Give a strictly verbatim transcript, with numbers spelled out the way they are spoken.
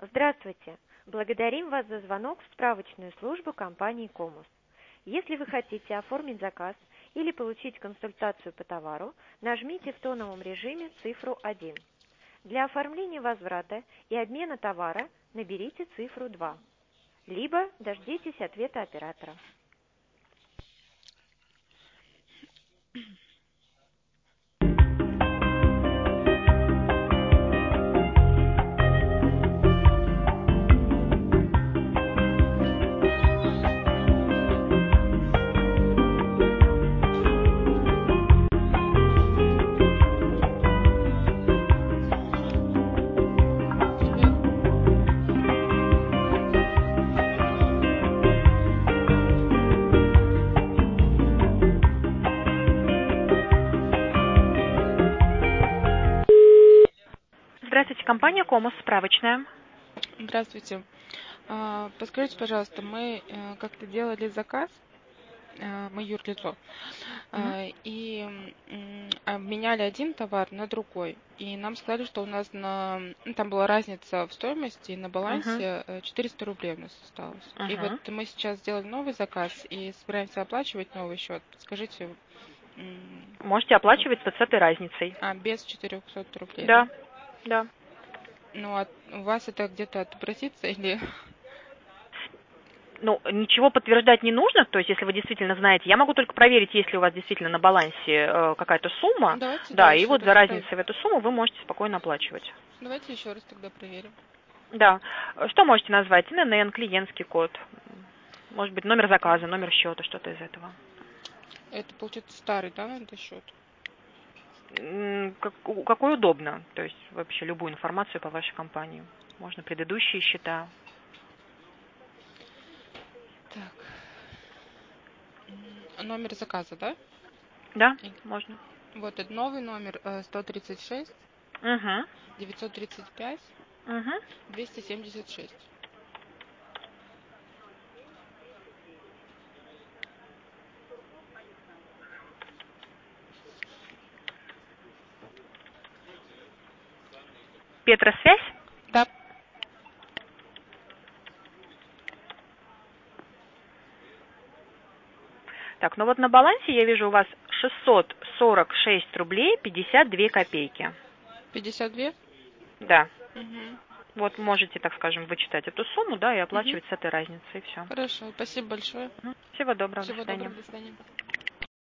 Здравствуйте! Благодарим вас за звонок в справочную службу компании Комус. Если вы хотите оформить заказ или получить консультацию по товару, нажмите в тоновом режиме цифру один. Для оформления возврата и обмена товара наберите цифру два. Либо дождитесь ответа оператора. Здравствуйте, компания Комус, справочная. Здравствуйте. А, Подскажите, пожалуйста, мы э, как-то делали заказ, э, мы юрлицо, Мгм. а, и м, обменяли один товар на другой. И нам сказали, что у нас на, ну, там была разница в стоимости, и на Мгм. балансе э, четыреста рублей у нас осталось. И вот Мгм. мы сейчас сделали новый заказ и собираемся оплачивать новый счет. Подскажите, м, Можете как? оплачивать с этой разницей. А, без четырехсот рублей, да? Да, да. Ну, а у вас это где-то отобразится или... Ну, ничего подтверждать не нужно, то есть, если вы действительно знаете, я могу только проверить, есть ли у вас действительно на балансе э, какая-то сумма, Давайте, да, да, и еще вот раз. за Это... разницей в эту сумму вы можете спокойно оплачивать. Давайте еще раз тогда проверим. Да. Что можете назвать? эн эн эн, клиентский код, может быть, номер заказа, номер счета, что-то из этого. Это, получается, старый, да, наверное, счет? М, как- у- какой удобно, то есть вообще любую информацию по вашей компании. Можно предыдущие счета. Так. М, Номер заказа, да? Да, И- можно. Вот, это новый номер э, сто тридцать шесть, Угу. девятьсот тридцать пять, Угу. двести семьдесят шесть. Петросвязь? Да. Так, ну вот на балансе я вижу у вас шестьсот сорок шесть рублей пятьдесят две копейки. пятьдесят два? Да. Угу. Вот можете, так скажем, вычитать эту сумму, да, и Угу. оплачивать с этой разницей, и все. Хорошо, спасибо большое. Всего доброго, до Всего свидания. доброго, до свидания.